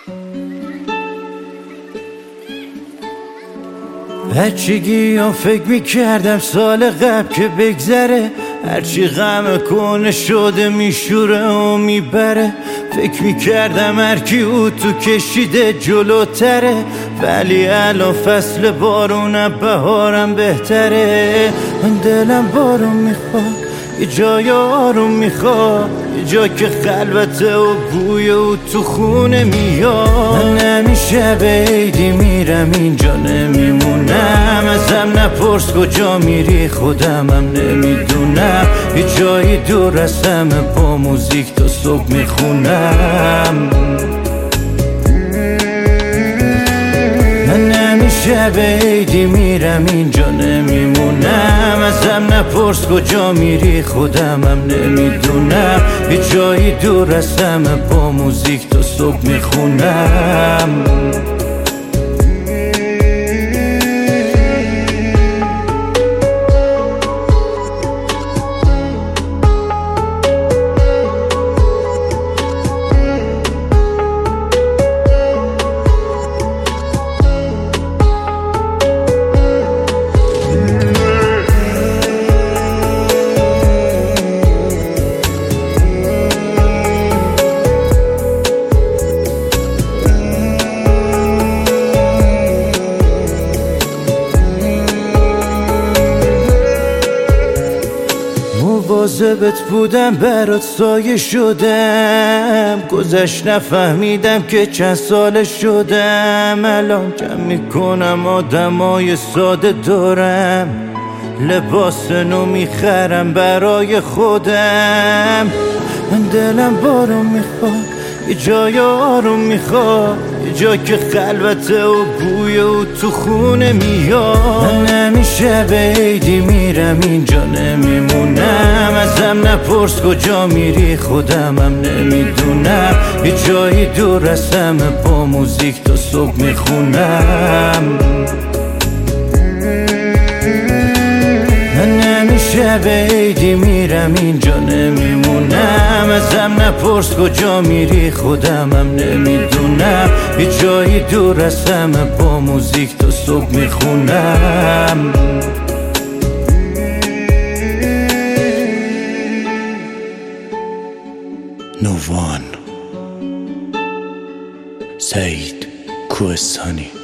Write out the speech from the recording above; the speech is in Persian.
بچگی ها فکر میکردم سال قبل که بگذره، هرچی غم کنه شده میشوره و میبره. فکر میکردم هرکی او تو کشیده جلوتره، ولی الان فصل بارونم بهارم بهتره. من دلم بارون میخواد، یه جای آروم میخواد، یه جا که خلوته و بوی او تو خونه میاد. من همیشه به عیدی میرم اینجا نمیمونم، ازم نپرس کجا میری خودمم نمیدونم. یه جایی دور از همه با موزیک تا صبح میخونم. من همیشه به عیدی میرم اینجا نمیمونم، ازم نپرس کجا میری خودمم نمیدونم. یه جایی دور از همه با موزیک تا صبح میخونم. مواظبت بودم برات سایه شدم، گذشت نفهمیدم که چند ساله شدم. الان جمع میکنم آدمای ساده دارم، لباس نو میخرم برای خودم. من دلم بارون میخواد، یه جای آروم میخواد، یه جا که خلوته و بوی او تو خونه میاد. من همیشه به عیدی میرم اینجا نمیمونم، ازم نپرس کجا میری خودمم نمیدونم. یه جایی دور از همه با موزیک تا صبح میخونم. من همیشه به عیدی میرم اینجا نمیمونم، ازم نپرس کجا میری خودمم نمیدونم. یه جایی دور از همه با موزیک تا صبح میخونم. نووان سعید کوهستانی.